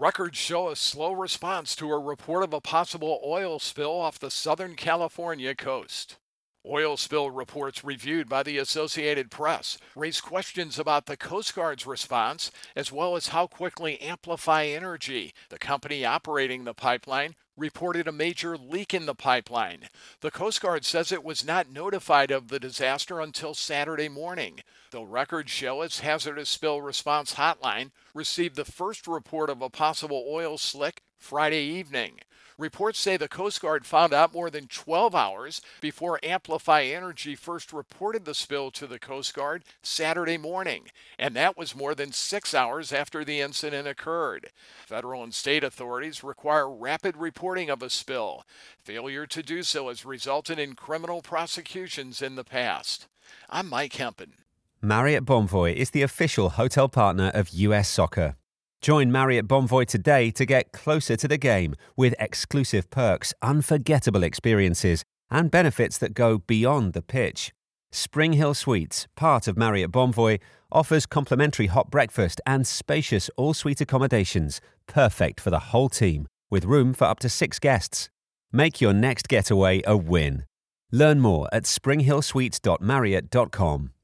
Records show a slow response to a report of a possible oil spill off the Southern California coast. Oil spill reports reviewed by the Associated Press raise questions about the Coast Guard's response, as well as how quickly Amplify Energy, the company operating the pipeline, reported a major leak in the pipeline. The Coast Guard says it was not notified of the disaster until Saturday morning, though records show its hazardous spill response hotline received the first report of a possible oil slick Friday evening. Reports say the Coast Guard found out more than 12 hours before Amplify Energy first reported the spill to the Coast Guard Saturday morning, and that was more than 6 hours after the incident occurred. Federal and state authorities require rapid reporting of a spill. Failure to do so has resulted in criminal prosecutions in the past. I'm Mike Hempen. Marriott Bonvoy is the official hotel partner of US Soccer. Join Marriott Bonvoy today to get closer to the game with exclusive perks, unforgettable experiences, and benefits that go beyond the pitch. Spring Hill Suites, part of Marriott Bonvoy, offers complimentary hot breakfast and spacious all-suite accommodations, perfect for the whole team, with room for up to 6 guests. Make your next getaway a win. Learn more at springhillsuites.marriott.com.